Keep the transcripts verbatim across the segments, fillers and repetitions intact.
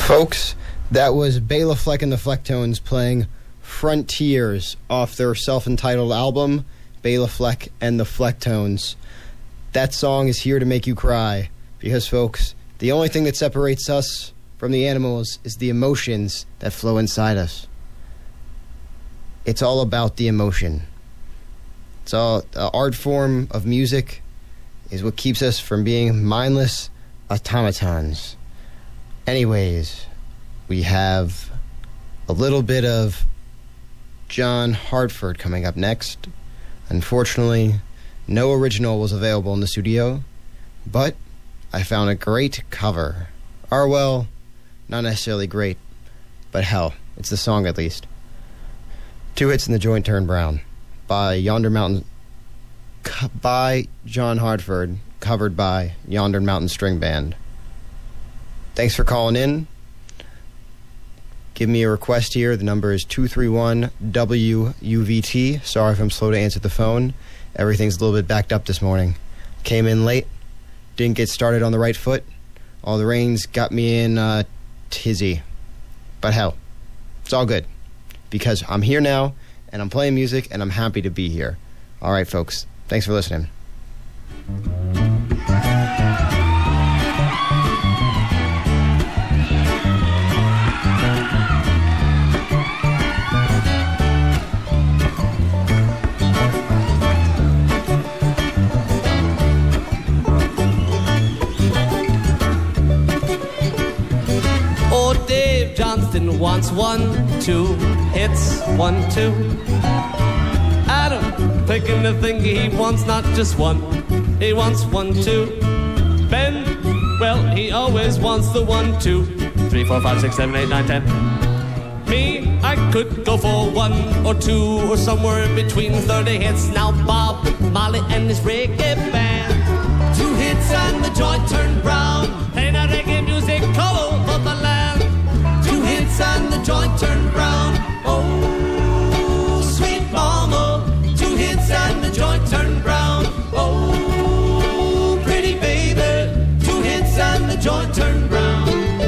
Folks, that was Bela Fleck and the Flecktones playing Frontiers off their self-entitled album, Bela Fleck and the Flecktones. That song is here to make you cry because, folks, the only thing that separates us from the animals is the emotions that flow inside us. It's all about the emotion. It's all, the art form of music is what keeps us from being mindless automatons. Anyways, we have a little bit of John Hartford coming up next. Unfortunately, no original was available in the studio, but I found a great cover. Or, well, not necessarily great, but hell, it's the song at least. Two Hits and the Joint Turned Brown by Yonder Mountain, co- by John Hartford, covered by Yonder Mountain String Band. Thanks for calling in. Give me a request here. The number is two three one W U V T. Sorry if I'm slow to answer the phone. Everything's a little bit backed up this morning. Came in late. Didn't get started on the right foot. All the rains got me in a tizzy. But hell, it's all good. Because I'm here now, and I'm playing music, and I'm happy to be here. All right, folks. Thanks for listening. Johnston wants one, two, hits, one, two. Adam picking the thing he wants, not just one. He wants one, two. Ben, well, he always wants the one, two, three, four, five, six, seven, eight, nine, ten. Me, I could go for one or two or somewhere in between thirty hits. Now Bob, Molly, and his reggae band. Two hits and the joint turned brown. Play that reggae music all over the land. And the joint turned brown. Oh, sweet mama. Two hits and the joint turned brown. Oh, pretty baby. Two hits and the joint turned brown.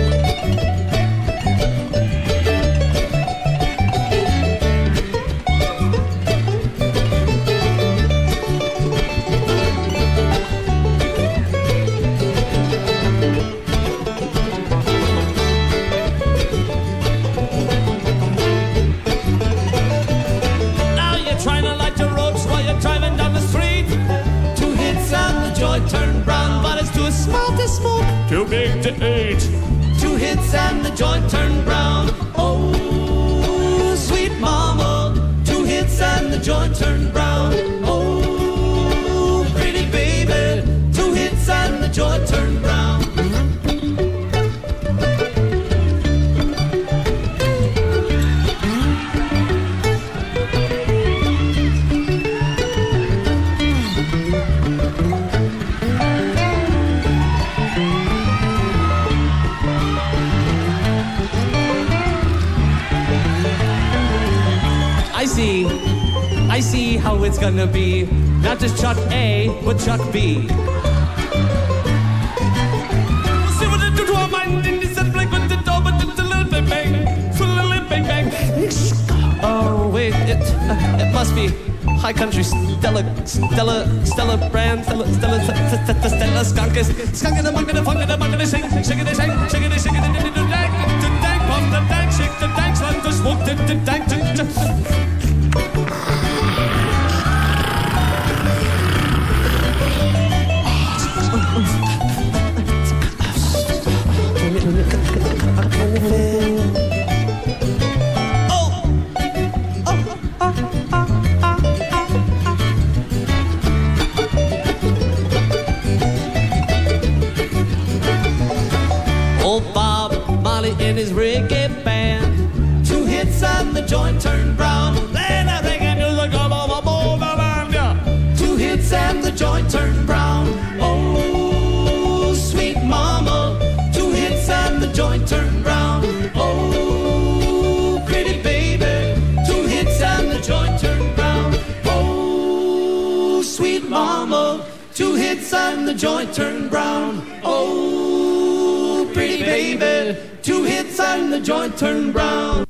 Turned brown, but it's too small to smoke, too big to eat. Two hits and the joint turned brown. Oh, sweet mama. Two hits and the joint turned brown. Oh, pretty baby. Two hits and the joint turned brown. I see how it's gonna be. Not just Chuck A, but Chuck B. See what it do to our mind in this and like with the door, but it's a little bit bang, it's a little bit bang bang. Oh wait, it uh, it must be High Country Stella Stella Stella Brand Stella Stella Stella, Stella Skunk is skunk in the monk in the funk in the monk in the shake shake it shake shake it shake it the dank the dank pump the dank shake the dank slung the smoke the the dank the in his reggae band. Two hits and the joint turned brown. Then I reggae music all over the land, yeah. Two hits and the joint turned brown. Oh, sweet mama. Two hits and the joint turned brown. Oh, pretty baby. Two hits and the joint turned brown. Oh, sweet mama. Two hits and the joint turned brown. Oh, pretty baby. you. Two hits and the joint turned brown.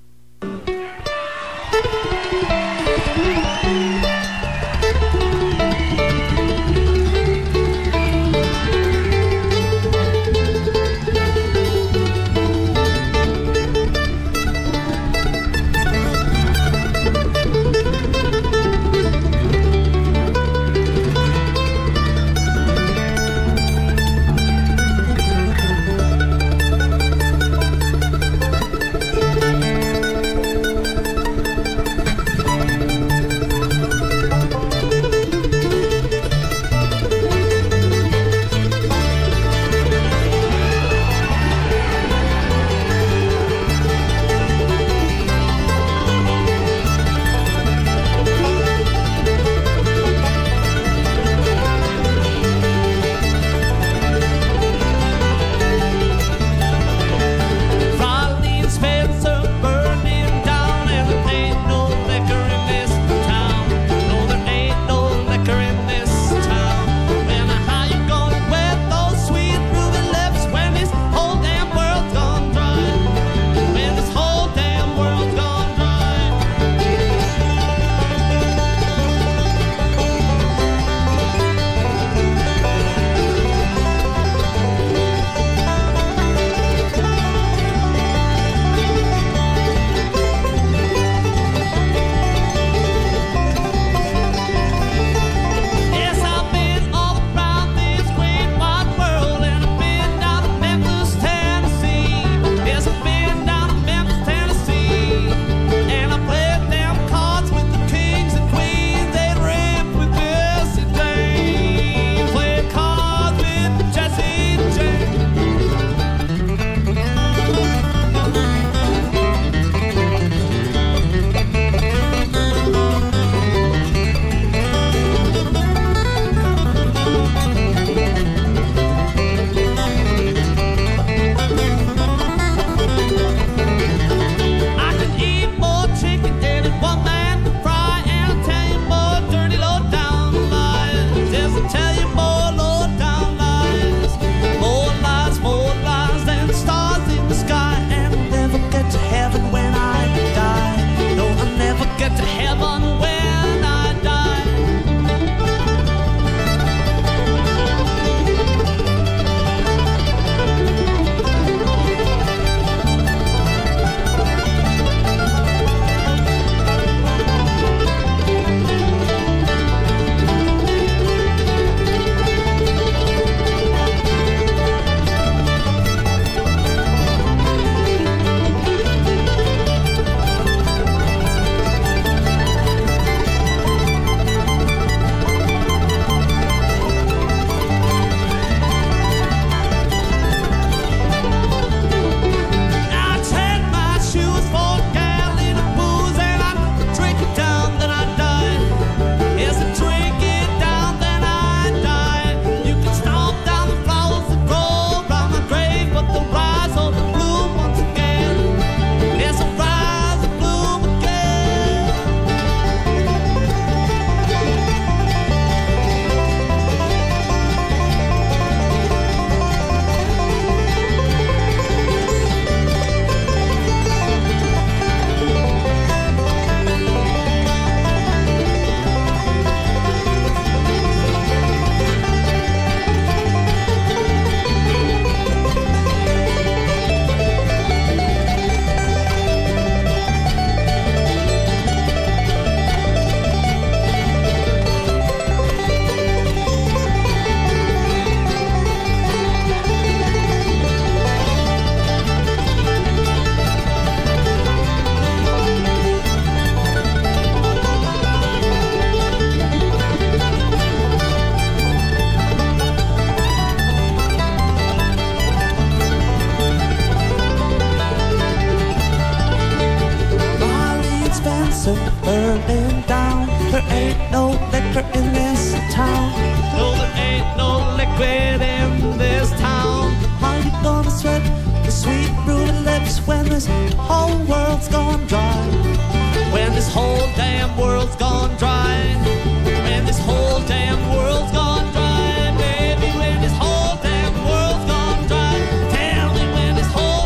burning down. There ain't no liquor in this town. No, there ain't no liquid in this town. How you gonna sweat the sweet fruity lips when this whole world's gone dry? When this whole damn world's gone dry. When this whole damn world's gone dry. Baby, when this whole damn world's gone dry. Tell me when this whole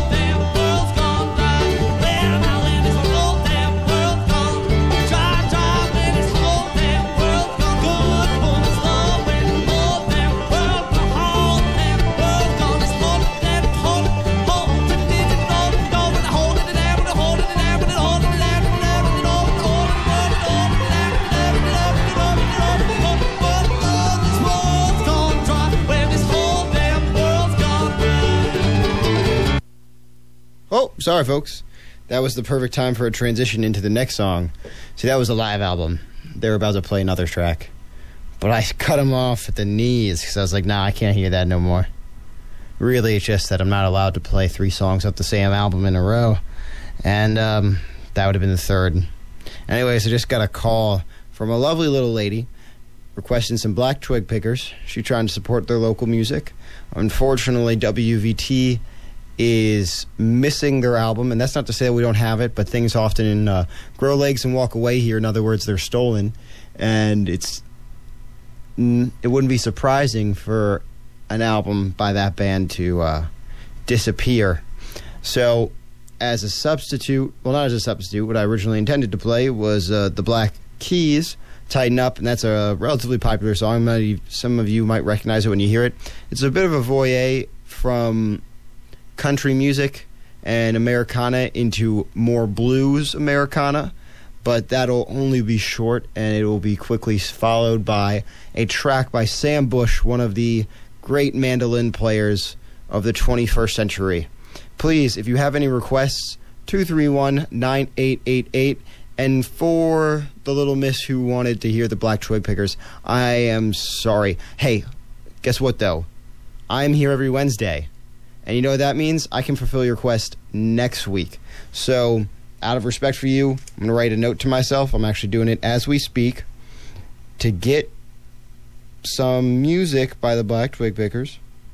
Oh, sorry, folks. That was the perfect time for a transition into the next song. See, that was a live album. They were about to play another track. But I cut them off at the knees because I was like, nah, I can't hear that no more. Really, it's just that I'm not allowed to play three songs off the same album in a row. And um, that would have been the third. Anyways, I just got a call from a lovely little lady requesting some Black Twig Pickers. She's trying to support their local music. Unfortunately, W V T is missing their album, and that's not to say that we don't have it, but things often uh, grow legs and walk away here. In other words, they're stolen, and it's it wouldn't be surprising for an album by that band to uh, disappear. So, as a substitute, well, not as a substitute, what I originally intended to play was uh, the Black Keys, Tighten Up, and that's a relatively popular song. Some of you might recognize it when you hear it. It's a bit of a voyeur from country music and Americana into more blues Americana, but that'll only be short, and it will be quickly followed by a track by Sam Bush, one of the great mandolin players of the twenty-first century. Please, if you have any requests, two three one, nine eight eight eight. And for the little miss who wanted to hear the Black Twig Pickers, I am sorry. Hey, guess what, though? I'm here every Wednesday. And you know what that means? I can fulfill your request next week. So, out of respect for you, I'm going to write a note to myself. I'm actually doing it as we speak to get some music by the Black Twig Pickers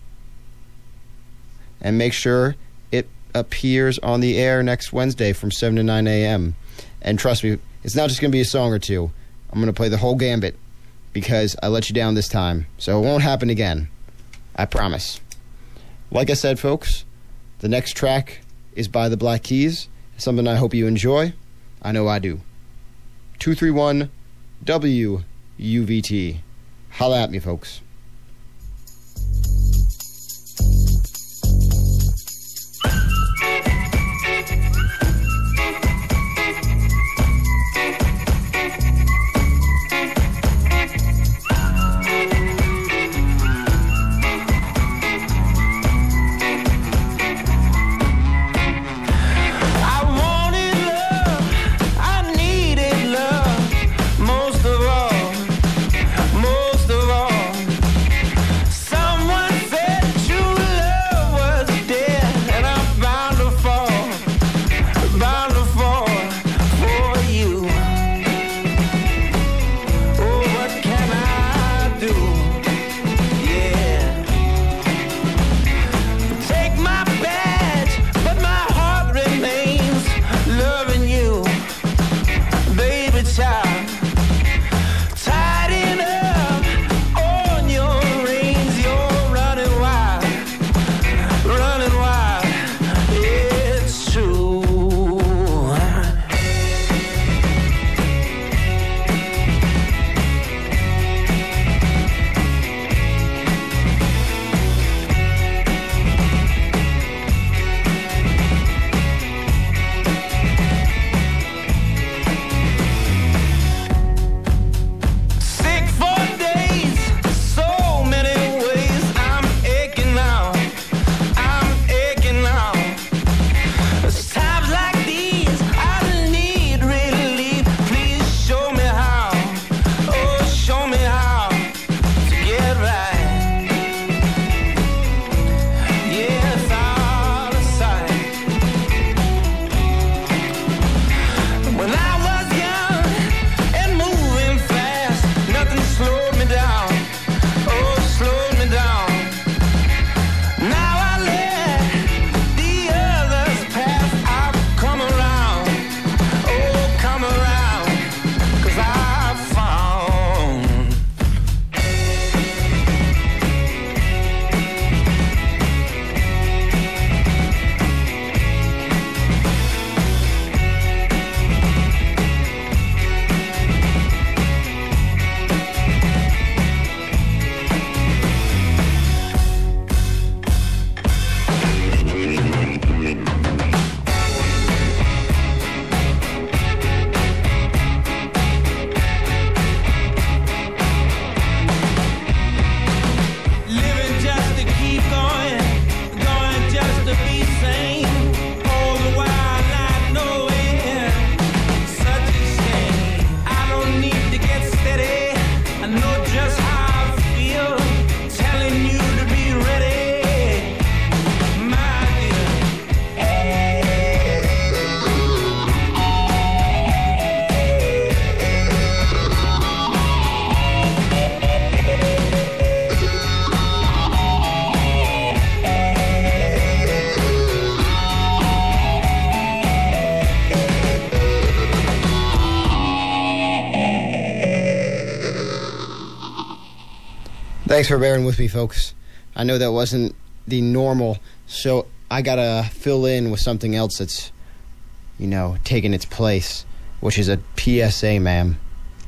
and make sure it appears on the air next Wednesday from seven to nine a.m. And trust me, it's not just going to be a song or two. I'm going to play the whole gambit because I let you down this time. So it won't happen again. I promise. Like I said, folks, the next track is by the Black Keys. Something I hope you enjoy. I know I do. two three one W U V T. Holla at me, folks. Most of all, most of all Thanks for bearing with me, folks. I know that wasn't the normal, so I gotta fill in with something else that's, you know, taking its place, which is a P S A, ma'am.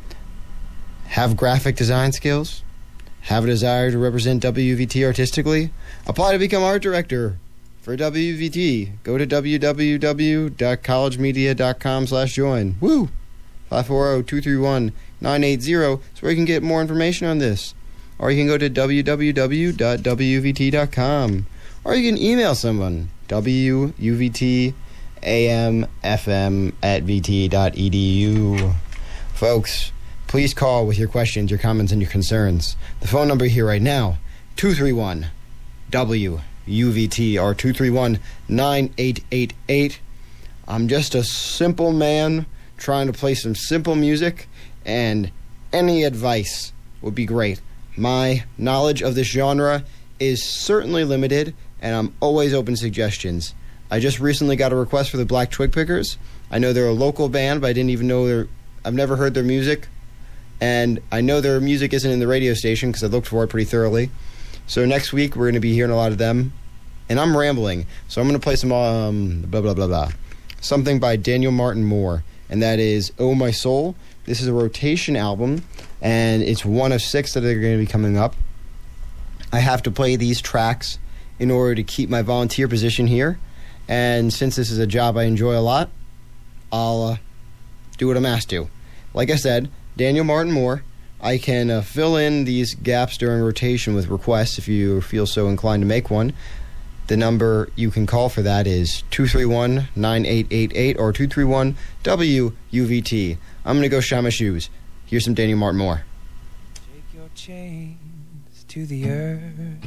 Have graphic design skills? Have a desire to represent W V T artistically? Apply to become art director for W V T. Go to w w w dot college media dot com slash join. Woo! five four zero, two three one, nine eight zero is where you can get more information on this. Or you can go to w w w dot w v t dot com. Or you can email someone, w u v t a m f m at v t dot e d u. Folks, please call with your questions, your comments, and your concerns. The phone number here right now, two three one W U V T or two three one, nine eight eight eight. I'm just a simple man trying to play some simple music, and any advice would be great. My knowledge of this genre is certainly limited, and I'm always open to suggestions. I just recently got a request for the Black Twig Pickers. I know they're a local band, but I didn't even know their... I've never heard their music, and I know their music isn't in the radio station because I looked for it pretty thoroughly. So next week, we're going to be hearing a lot of them. And I'm rambling, so I'm going to play some, um, blah, blah, blah, blah. Something by Daniel Martin Moore, and that is Oh My Soul. This is a rotation album, and it's one of six that are going to be coming up. I have to play these tracks in order to keep my volunteer position here, and since this is a job I enjoy a lot, I'll uh, do what I'm asked to. Like I said, Daniel Martin Moore. I can uh, fill in these gaps during rotation with requests if you feel so inclined to make one. The number you can call for that is two three one, nine eight eight eight or two three one W U V T. I'm going to go shine my shoes. Here's some Daniel Martin Moore. Take your chains to the earth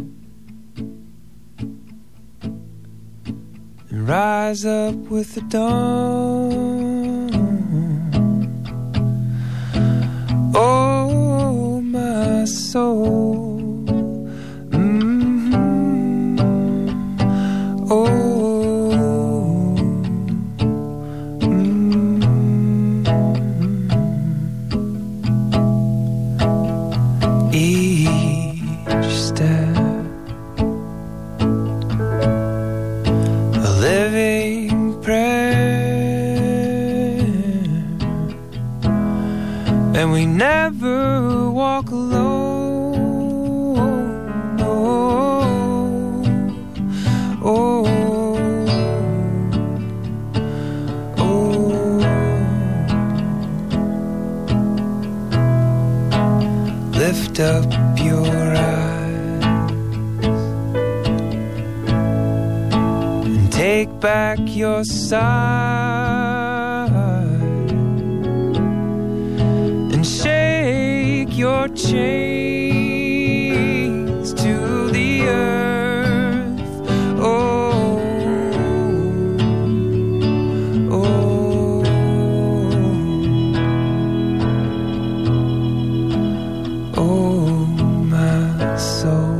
and rise up with the dawn. Oh, my soul. Oh, mm, each step a living prayer, and we never walk alone. Oh, oh. Lift up your eyes and take back your side and shake your chains to the earth. Oh, oh, oh, my soul.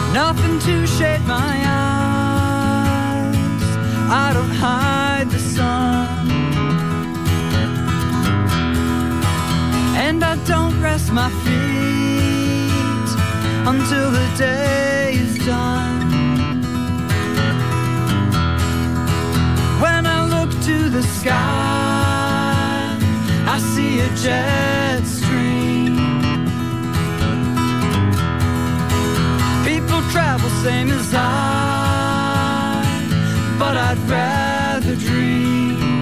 nothing to shade my eyes. I don't hide the sun, and I don't rest my feet until the day is done. When I look to the sky, I see a jet stream. People travel same as I, but I'd rather dream.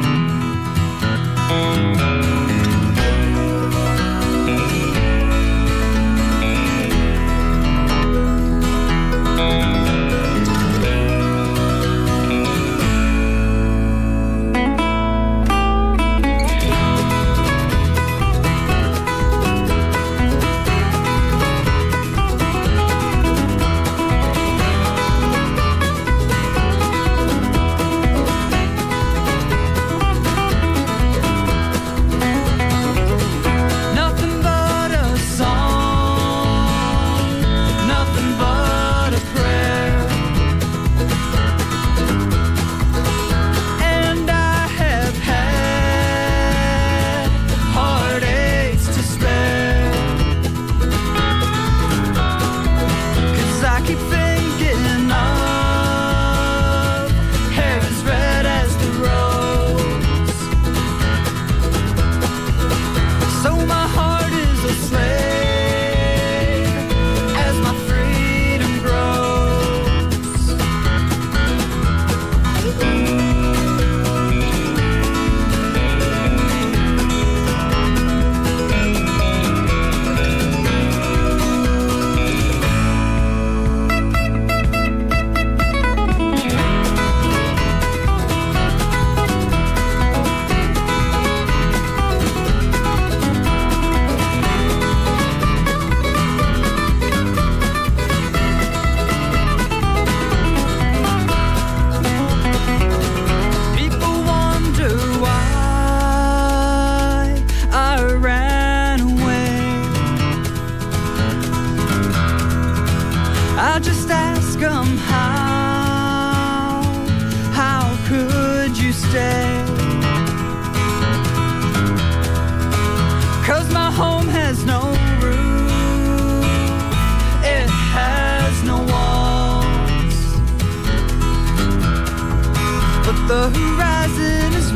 The horizon is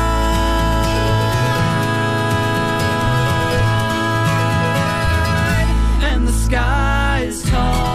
wide and the sky is tall.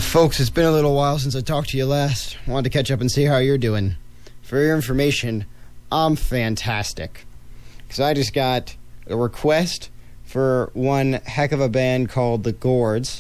Folks, it's been a little while since I talked to you last. Wanted to catch up and see how you're doing. For your information, I'm fantastic. Because I just got a request for one heck of a band called The Gourds.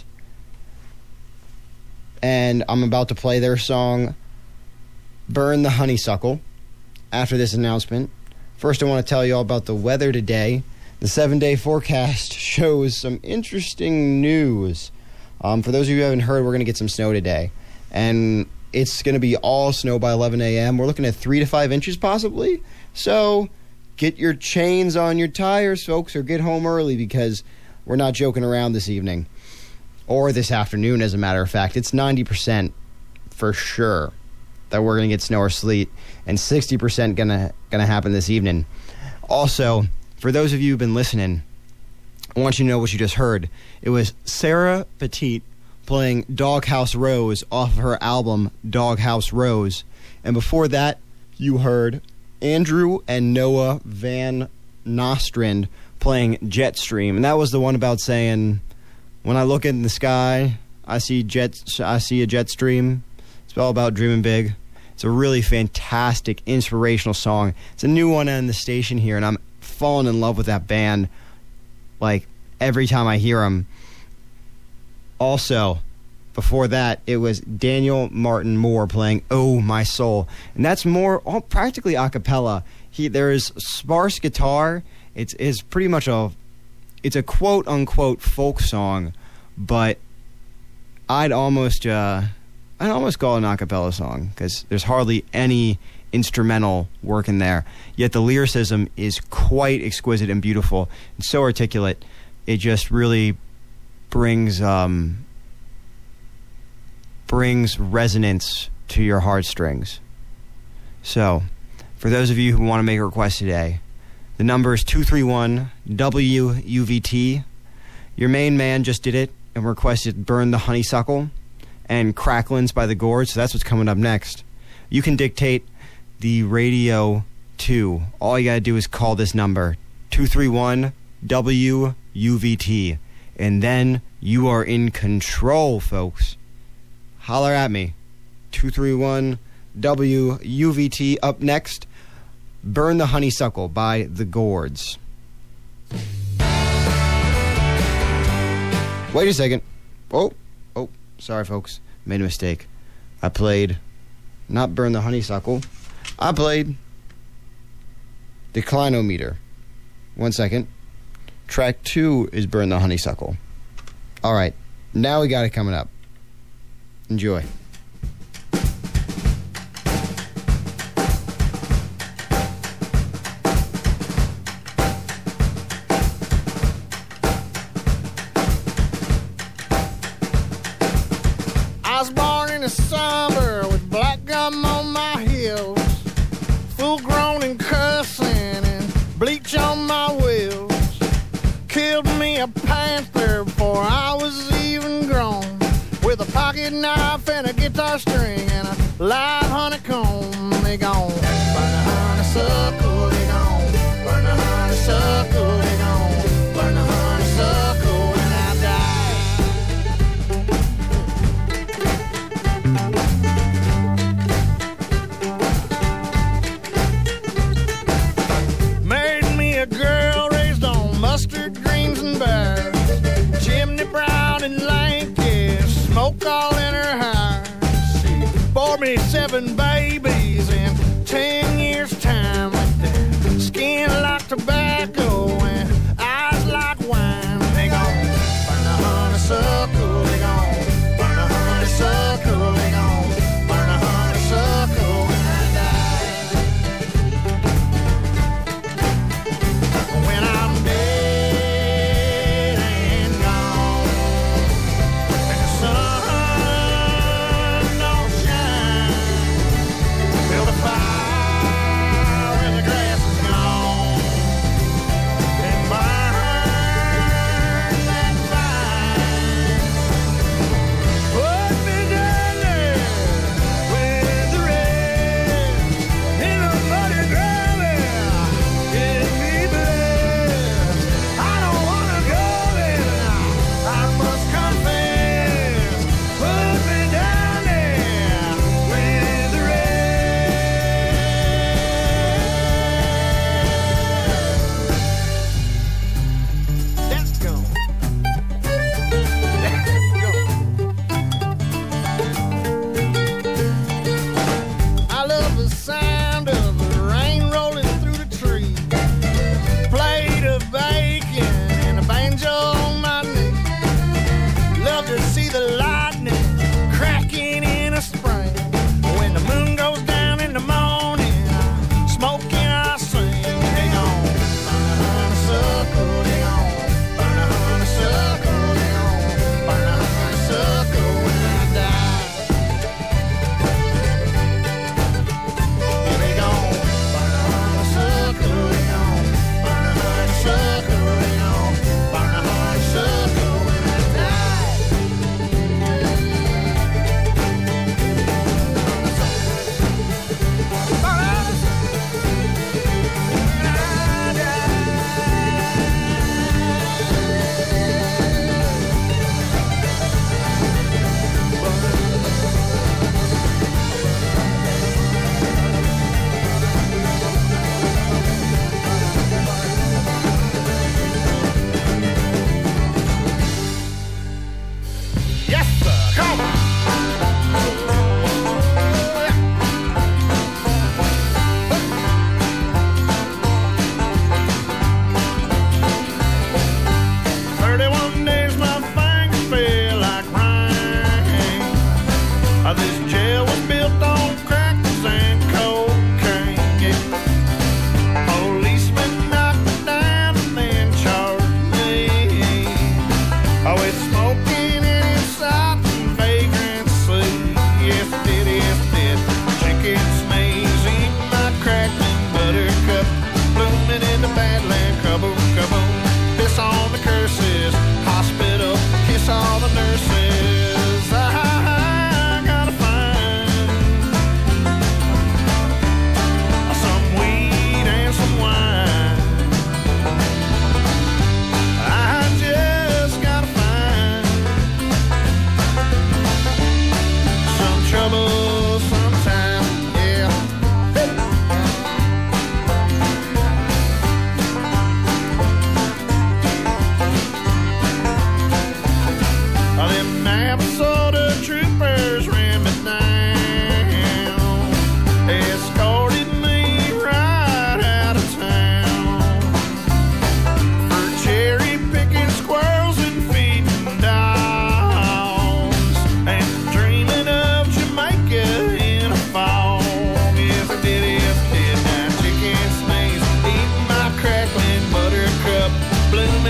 And I'm about to play their song, Burn the Honeysuckle, after this announcement. First, I want to tell you all about the weather today. The seven-day forecast shows some interesting news. Um, for those of you who haven't heard, we're going to get some snow today. And it's going to be all snow by eleven a.m. We're looking at three to five inches possibly. So get your chains on your tires, folks, or get home early because we're not joking around this evening. Or this afternoon, as a matter of fact. It's ninety percent for sure that we're going to get snow or sleet, and sixty percent going to going to happen this evening. Also, for those of you who've been listening, I want you to know what you just heard. It was Sarah Petit playing Doghouse Rose off of her album Doghouse Rose. And before that, you heard Andrew and Noah Van Nostrand playing Jetstream. And that was the one about saying, when I look in the sky, I see jet, I see a jet stream. It's all about dreaming big. It's a really fantastic, inspirational song. It's a new one on the station here, and I'm falling in love with that band, like, every time I hear them. Also, before that, it was Daniel Martin Moore playing Oh My Soul. And that's more, all practically a cappella. He, there's sparse guitar. It's, it's pretty much a, it's a quote-unquote folk song, but I'd almost, uh, I'd almost call it an a cappella song, because there's hardly any instrumental work in there. Yet the lyricism is quite exquisite and beautiful, and so articulate. It just really brings um, brings resonance to your heartstrings. So, for those of you who want to make a request today, the number is two three one W U V T. Your main man just did it and requested Burn the Honeysuckle and Cracklins by the Gourds, so that's what's coming up next. You can dictate the radio too. All you gotta do is call this number, two three one W U V T, and then you are in control, folks. Holler at me. two three one W U V T. Up next, Burn the Honeysuckle by the Gourds. Wait a second. Oh, oh, sorry, folks. Made a mistake. I played not Burn the Honeysuckle. I played Declinometer. One second. Track two is Burn the Honeysuckle. All right. Now we got it coming up. Enjoy. I was born in the summer with black gum on my heels, full grown and cussing and bleach on my wheels. Killed me a panther before I was even grown, with a pocket knife and a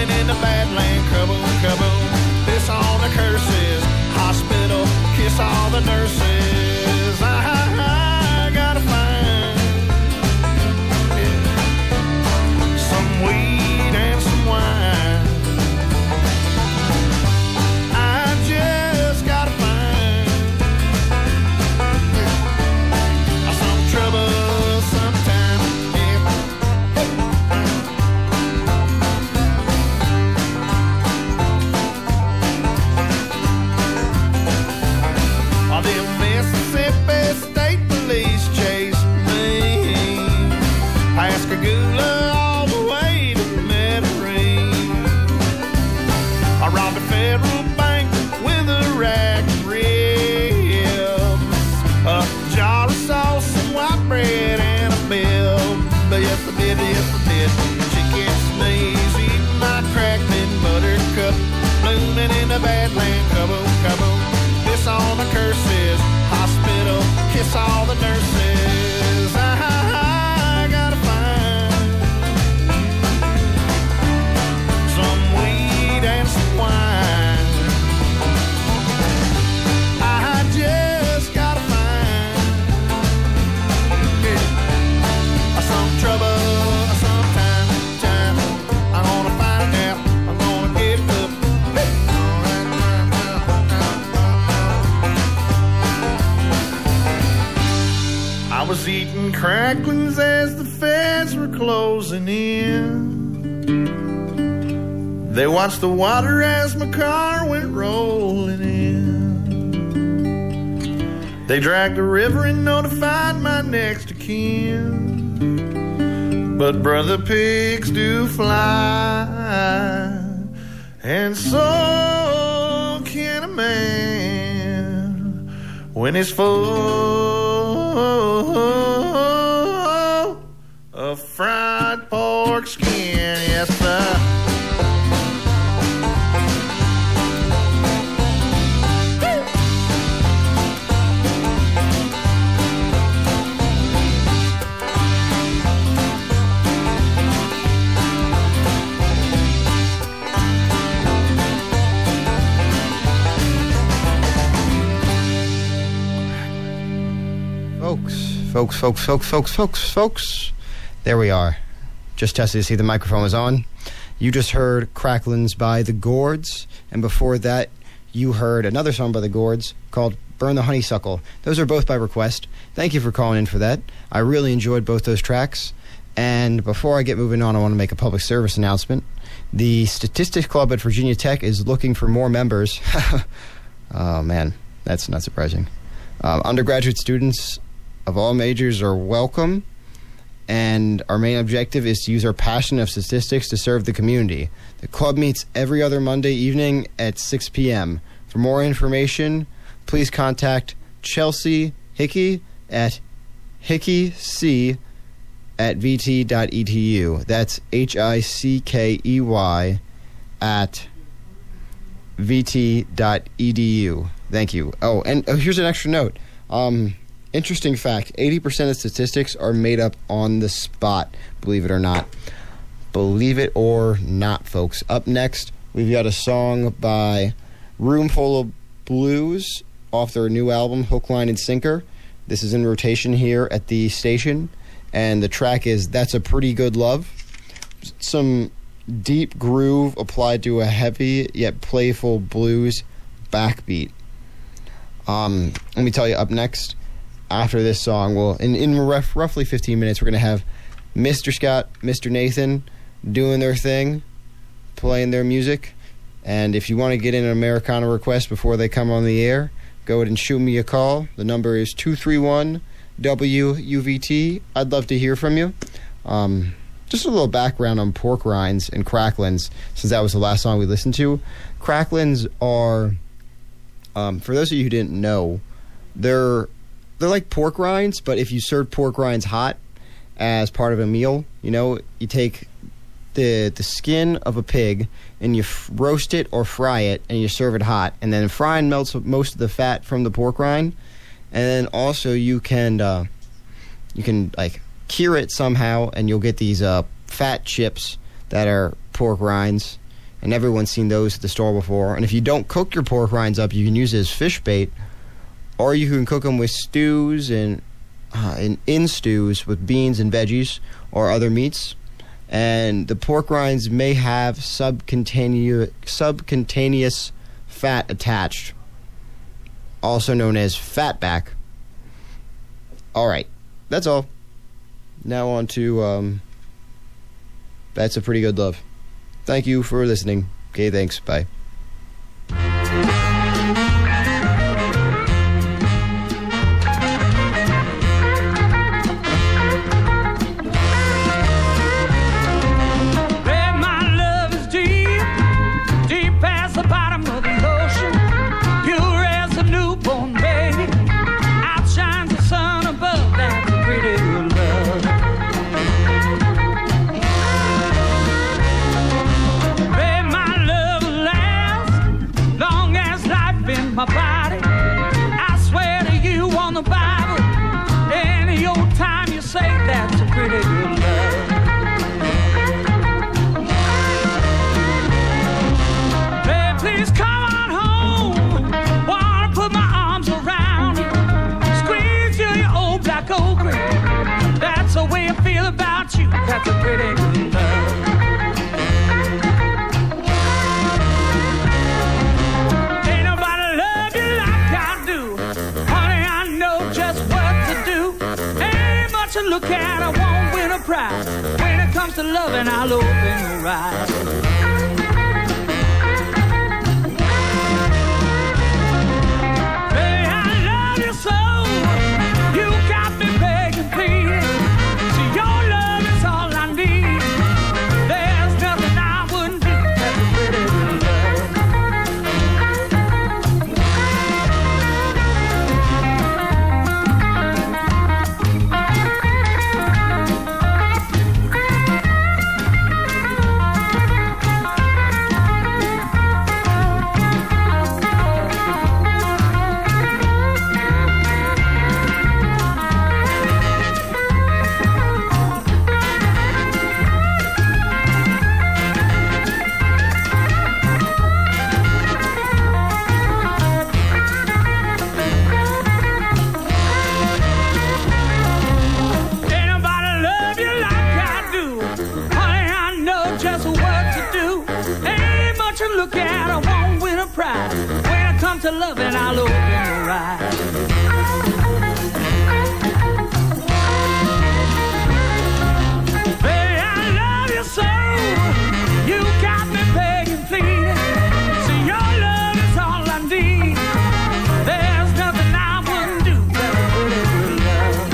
blooming in the Badland, kaboom, kaboom. Piss on the curses, hospital, kiss all the nurses. I, I gotta find yeah, some weed and some wine. I just gotta find yeah, some trouble sometime. Yeah. All the Mississippi State Police chased me past Pascagoula all the way to Metairie. I robbed a federal bank with a rack of ribs, a jar of sauce, some white bread, and a bill. But yes, I did, yes, I did. Chicken sneeze, eating my crackling buttercup, blooming in the Badland, kaboom, kaboom. Piss on the curses, hospital, kiss all the nurses. I, I gotta find some weed and some wine. I just gotta find yeah, some trouble sometime. Time. I'm gonna find it out. I'm gonna get up. I was eating cracklings as the feds were closing in. They watched the water as my car went rolling in. They dragged the river and notified my next of kin. But brother, pigs do fly, and so can a man when he's full of fried pork skin. Yes, sir. Folks, folks, folks, folks, folks, folks. There we are. Just tested to see the microphone was on. You just heard Cracklins by the Gourds, and before that, you heard another song by the Gourds called Burn the Honeysuckle. Those are both by request. Thank you for calling in for that. I really enjoyed both those tracks. And before I get moving on, I want to make a public service announcement. The Statistics Club at Virginia Tech is looking for more members. Oh, man, that's not surprising. Um, undergraduate students of all majors are welcome, and our main objective is to use our passion of statistics to serve the community. The club meets every other Monday evening at six p.m. For more information, please contact Chelsea Hickey at hickeyc at vt.edu. That's H I C K E Y at vt.edu. Thank you. Oh, and oh, here's an extra note. Um... Interesting fact, eighty percent of statistics are made up on the spot, believe it or not. Believe it or not, folks. Up next, we've got a song by Roomful of Blues off their new album, Hook, Line, and Sinker. This is in rotation here at the station, and the track is That's a Pretty Good Love. Some deep groove applied to a heavy yet playful blues backbeat. Um, let me tell you, up next, after this song, well, in, in rough, roughly fifteen minutes, we're going to have Mister Scott, Mister Nathan doing their thing, playing their music. And if you want to get in an Americana request before they come on the air, go ahead and shoot me a call. The number is two three one W U V T. I'd love to hear from you. Um, just a little background on pork rinds and cracklins, since that was the last song we listened to. Cracklins are, um, for those of you who didn't know, they're They're like pork rinds, but if you serve pork rinds hot as part of a meal, you know, you take the the skin of a pig and you f- roast it or fry it, and you serve it hot. And then frying melts most of the fat from the pork rind. And then also you can uh, you can like cure it somehow, and you'll get these uh, fat chips that are pork rinds. and everyone's seen those at the store before. And if you don't cook your pork rinds up, you can use it as fish bait, or you can cook them with stews and uh, in, in stews with beans and veggies or other meats. And the pork rinds may have subcutaneous, subcutaneous fat attached, also known as fatback. All right, that's all. Now on to um, That's a Pretty Good Love. Thank you for listening. Okay, thanks. Bye. My body, I swear to you on the Bible, any old time you say that's a pretty good love. Hey, please come on home, wanna put my arms around you, squeeze you, your old black ochre. That's the way I feel about you, that's a pretty good love. To look at, I won't win a prize. When it comes to loving, I'll open your eyes. Hey, I love you so. You got me begging, please. See, your love is all I need. There's nothing I wouldn't do. That's a pretty good love. Look at, I won't win a prize. When it comes to loving, I'll open your eyes. Baby, I love you so. You got me begging, pleading. See, your love is all I need. There's nothing I wouldn't do. That's a pretty good love.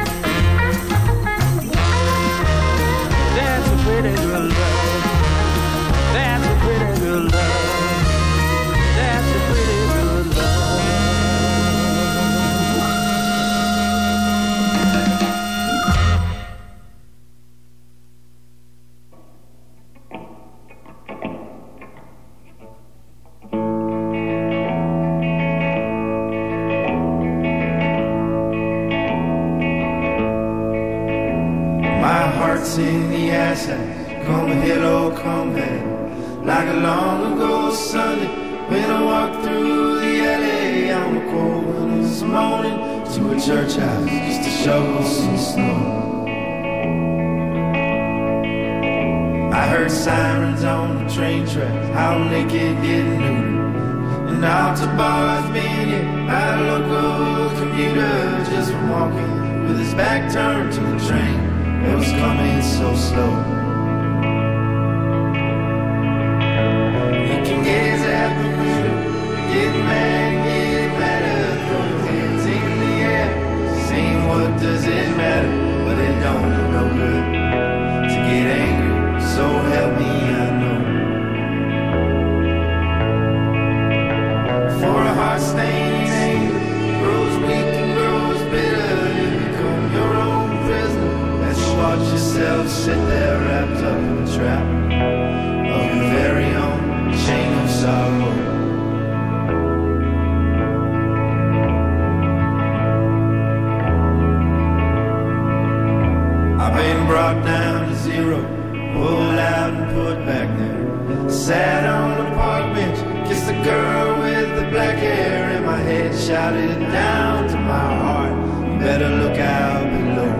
That's a pretty good love. That's a pretty good love. That's a pretty good love. My heart's in the assets, come hello, come back. Like a long ago Sunday, when I walked through the alley on a cold winter's morning to a church house just to shovel some snow. I heard sirens on the train tracks, how naked getting neutered, and out to bars being hit by a local commuter just from walking with his back turned to the train that was coming so slow. Gaze at the window, get mad, get madder, throw your hands in the air, saying what does it matter, but it don't do no good to get angry, so help me I know. For a heart stained anger grows weak and grows bitter, you become your own prisoner as you watch yourself sit there wrapped up in the trap of your very own chain of sorrow. I've been brought down to zero, pulled out and put back there. Sat on the park bench, kissed the girl with the black hair, and my head shouted down to my heart, you better look out below.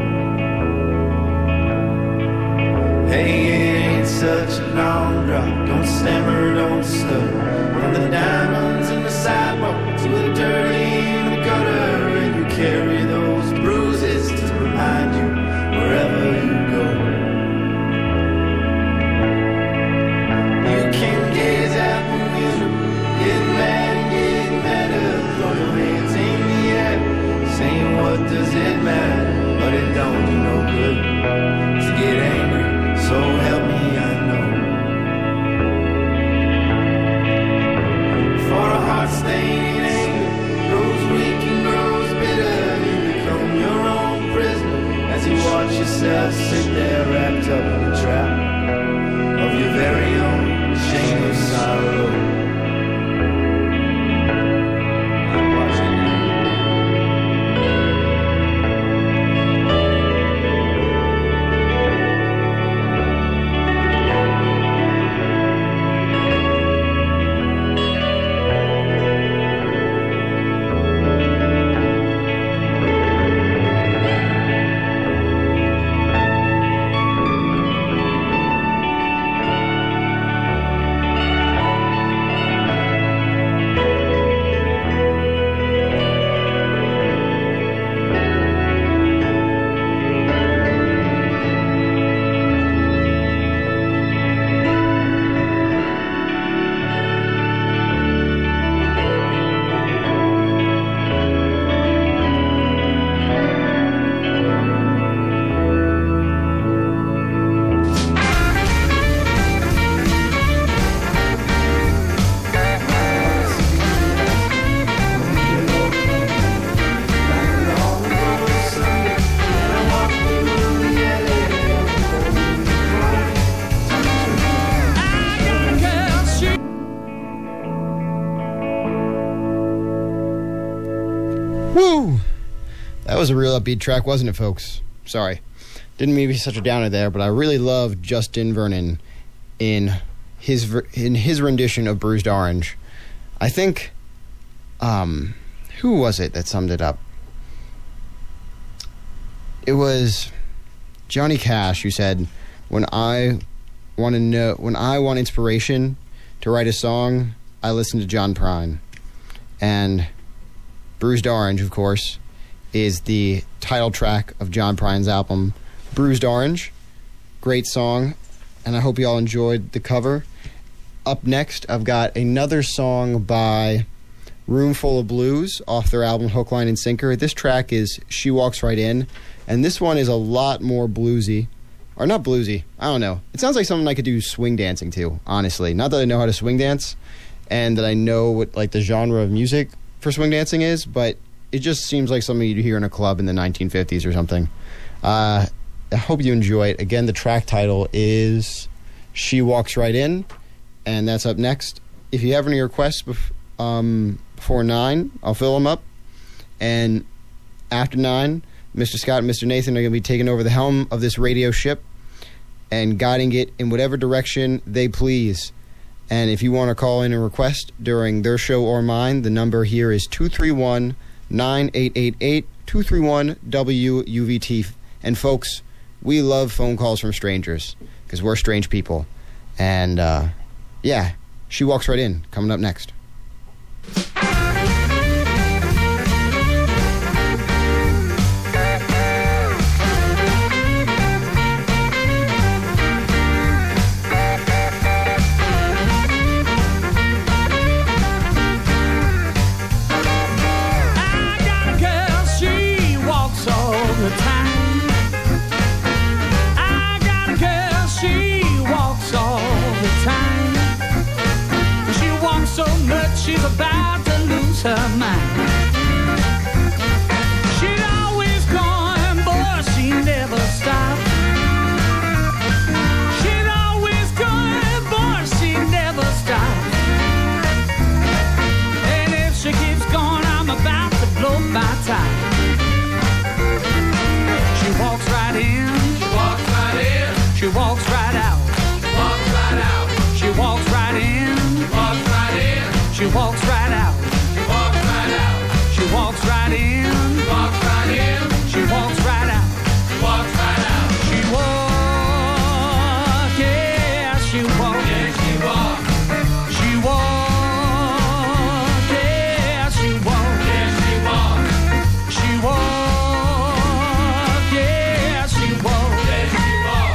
Hey, it ain't such a long drop, don't stammer, don't stutter. From the diamonds in the sidewalk to the dirty in the gutter, and you carry those bruises to remind you wherever you go. You can gaze at the miserable, get mad and get madder, throw your hands in the air, saying what does it matter, but it don't do no good to get angry, so help me I know. For a heart stained anger grows weak and grows bitter, you become your own prisoner as you watch yourself sit there wrapped up in the trap of your very own shameless sorrow. Woo! That was a real upbeat track, wasn't it, folks? Sorry. Didn't mean to be such a downer there, but I really love Justin Vernon in his in his rendition of Bruised Orange. I think, um, who was it that summed it up? It was Johnny Cash who said, "When I want to know, when I want inspiration to write a song, I listen to John Prine." And Bruised Orange, of course, is the title track of John Prine's album, Bruised Orange. Great song, and I hope you all enjoyed the cover. Up next, I've got another song by Roomful of Blues off their album Hook, Line, and Sinker. This track is She Walks Right In, and this one is a lot more bluesy. Or not bluesy, I don't know. It sounds like something I could do swing dancing to, honestly. Not that I know how to swing dance, and that I know what like the genre of music for swing dancing is, but it just seems like something you'd hear in a club in the nineteen fifties or something. Uh, I hope you enjoy it. Again, the track title is She Walks Right In, and that's up next. If you have any requests bef- um, before nine, I'll fill them up. And after nine, Mister Scott and Mister Nathan are going to be taking over the helm of this radio ship and guiding it in whatever direction they please. And if you want to call in a request during their show or mine, the number here is two three one, nine eight eight eight, two three one, W U V T. And folks, we love phone calls from strangers because we're strange people. And uh, yeah, She Walks Right In, coming up next. She's about to lose her mind. She's always going, boy, she never stops. She's always going, boy, she never stops. And if she keeps going, I'm about to blow my tie. She walks right in. She walks right in. She walks right in. right out. Walks right out. She walks right in. Walks right in. She walks right out. Walks right out. She walks right in. Walks right in. She walks right out. Walks right out. She walks, yeah, she walks. Yeah, she walks. She walks, yeah, she walks. Yeah, she walks. She walks, yeah, she walks. Yeah, she walks.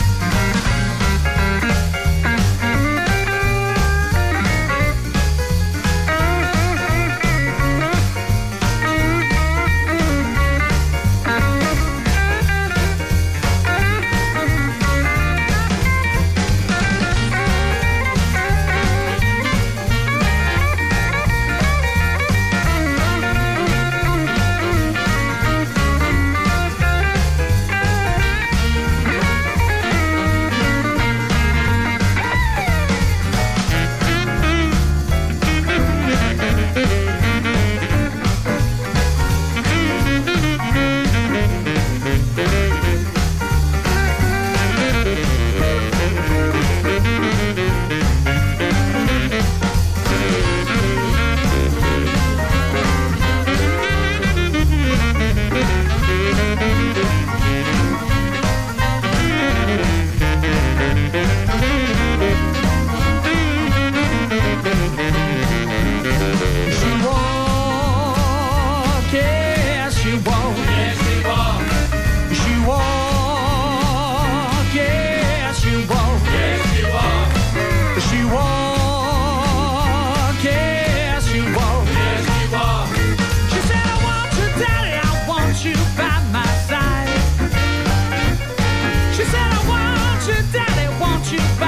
She walks, yeah, she walks. Yeah, she walks. She walks, yeah, she walks. Yeah, she walks. She walks, yeah, she walks. Yeah, she walks. She said, I want you, daddy, I want you by my side. She said, I want you, daddy, want you